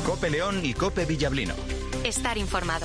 COPE León y COPE Villablino. Estar informado.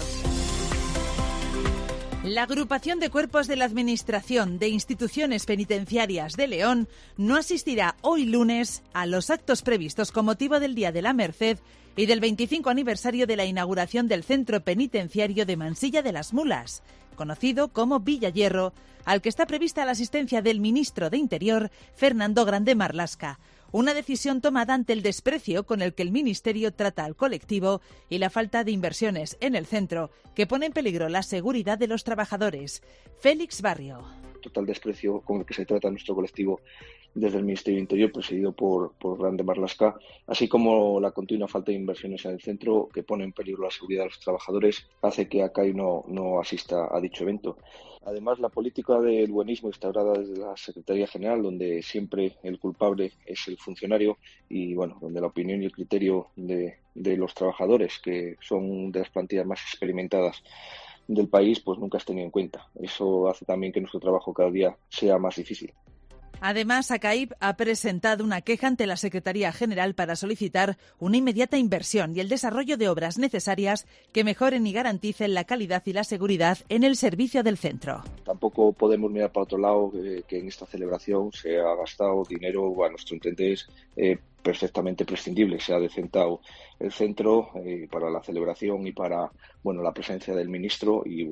La agrupación de cuerpos de la Administración de Instituciones Penitenciarias de León no asistirá hoy lunes a los actos previstos con motivo del Día de la Merced y del 25 aniversario de la inauguración del Centro Penitenciario de Mansilla de las Mulas, conocido como Villayerro, al que está prevista la asistencia del ministro de Interior, Fernando Grande Marlaska. Una decisión tomada ante el desprecio con el que el Ministerio trata al colectivo y la falta de inversiones en el centro, que pone en peligro la seguridad de los trabajadores. Félix Barrio. Total desprecio con el que se trata a nuestro colectivo desde el Ministerio de Interior, presidido por Grande Marlaska, así como la continua falta de inversiones en el centro, que pone en peligro la seguridad de los trabajadores, hace que ACAI no asista a dicho evento. Además, la política del buenismo instaurada desde la Secretaría General, donde siempre el culpable es el funcionario y, donde la opinión y el criterio de los trabajadores, que son de las plantillas más experimentadas del país, pues nunca es tenido en cuenta. Eso hace también que nuestro trabajo cada día sea más difícil. Además, ACAIP ha presentado una queja ante la Secretaría General para solicitar una inmediata inversión y el desarrollo de obras necesarias que mejoren y garanticen la calidad y la seguridad en el servicio del centro. Tampoco podemos mirar para otro lado, que en esta celebración se ha gastado dinero, a nuestro entender, perfectamente prescindible. Se ha decentado el centro para la celebración y para la presencia del ministro y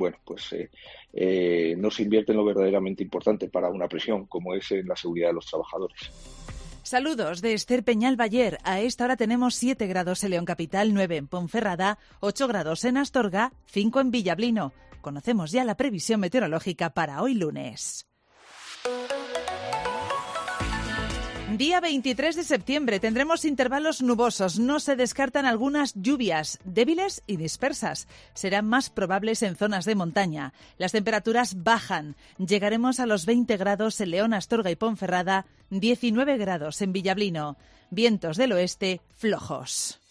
no se invierte en lo verdaderamente importante para una prisión como es en la seguridad de los trabajadores. Saludos de Esther Peñal Bayer. A esta hora tenemos 7 grados en León Capital, 9 en Ponferrada, 8 grados en Astorga, 5 en Villablino. Conocemos ya la previsión meteorológica para hoy lunes. Día 23 de septiembre tendremos intervalos nubosos. No se descartan algunas lluvias débiles y dispersas. Serán más probables en zonas de montaña. Las temperaturas bajan. Llegaremos a los 20 grados en León, Astorga y Ponferrada, 19 grados en Villablino. Vientos del oeste flojos.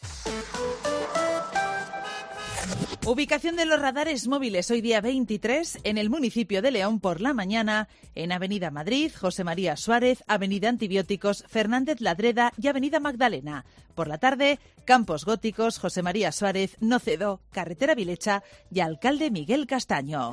Ubicación de los radares móviles hoy día 23 en el municipio de León por la mañana, en Avenida Madrid, José María Suárez, Avenida Antibióticos, Fernández Ladreda y Avenida Magdalena. Por la tarde, Campos Góticos, José María Suárez, Nocedo, Carretera Vilecha y Alcalde Miguel Castaño.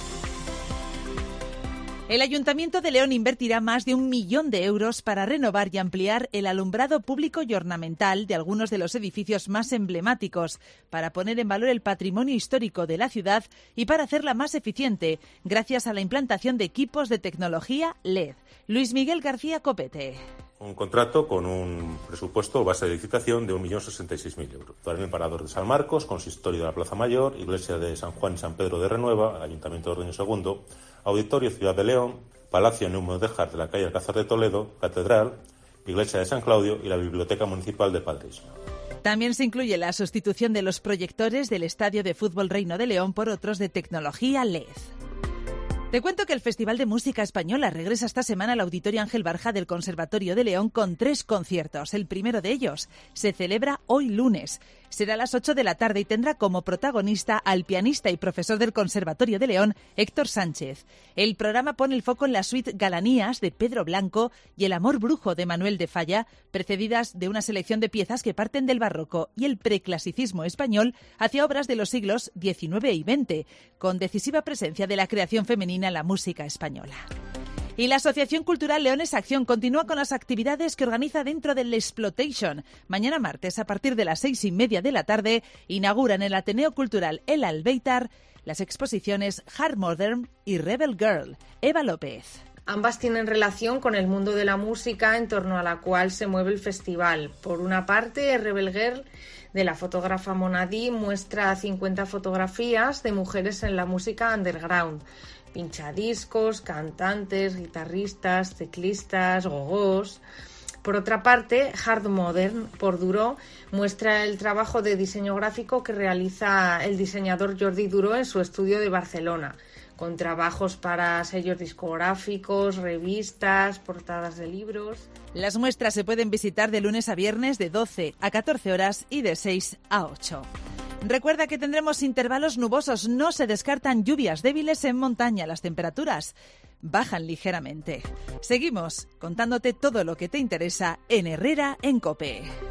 El Ayuntamiento de León invertirá más de 1 millón de euros para renovar y ampliar el alumbrado público y ornamental de algunos de los edificios más emblemáticos, para poner en valor el patrimonio histórico de la ciudad y para hacerla más eficiente, gracias a la implantación de equipos de tecnología LED. Luis Miguel García Copete. Un contrato con un presupuesto base de licitación de 1.066.000 euros. Para el Parador de San Marcos, consistorio de la Plaza Mayor, Iglesia de San Juan y San Pedro de Renueva, Ayuntamiento de Ordeño II, Auditorio Ciudad de León, Palacio Neumo de Jar de la calle Alcázar de Toledo, Catedral, Iglesia de San Claudio y la Biblioteca Municipal de Padres. También se incluye la sustitución de los proyectores del Estadio de Fútbol Reino de León por otros de tecnología LED. Te cuento que el Festival de Música Española regresa esta semana al Auditorio Ángel Barja del Conservatorio de León con 3 conciertos. El primero de ellos se celebra hoy lunes. Será a las 8 de la tarde y tendrá como protagonista al pianista y profesor del Conservatorio de León, Héctor Sánchez. El programa pone el foco en la suite Galanías de Pedro Blanco y El amor brujo de Manuel de Falla, precedidas de una selección de piezas que parten del barroco y el preclasicismo español hacia obras de los siglos XIX y XX, con decisiva presencia de la creación femenina en la música española. Y la Asociación Cultural Leones Acción continúa con las actividades que organiza dentro del Exploitation. Mañana martes, a partir de las 6:30 de la tarde, inauguran en el Ateneo Cultural El Albéitar las exposiciones Hard Modern y Rebel Girl. Eva López. Ambas tienen relación con el mundo de la música en torno a la cual se mueve el festival. Por una parte, Rebel Girl, de la fotógrafa Monadí, muestra 50 fotografías de mujeres en la música underground. Pinchadiscos, cantantes, guitarristas, teclistas, gogós. Por otra parte, Hard Modern, por Duró, muestra el trabajo de diseño gráfico que realiza el diseñador Jordi Duró en su estudio de Barcelona, con trabajos para sellos discográficos, revistas, portadas de libros. Las muestras se pueden visitar de lunes a viernes de 12 a 14 horas y de 6 a 8. Recuerda que tendremos intervalos nubosos, no se descartan lluvias débiles en montaña, las temperaturas bajan ligeramente. Seguimos contándote todo lo que te interesa en Herrera en COPE.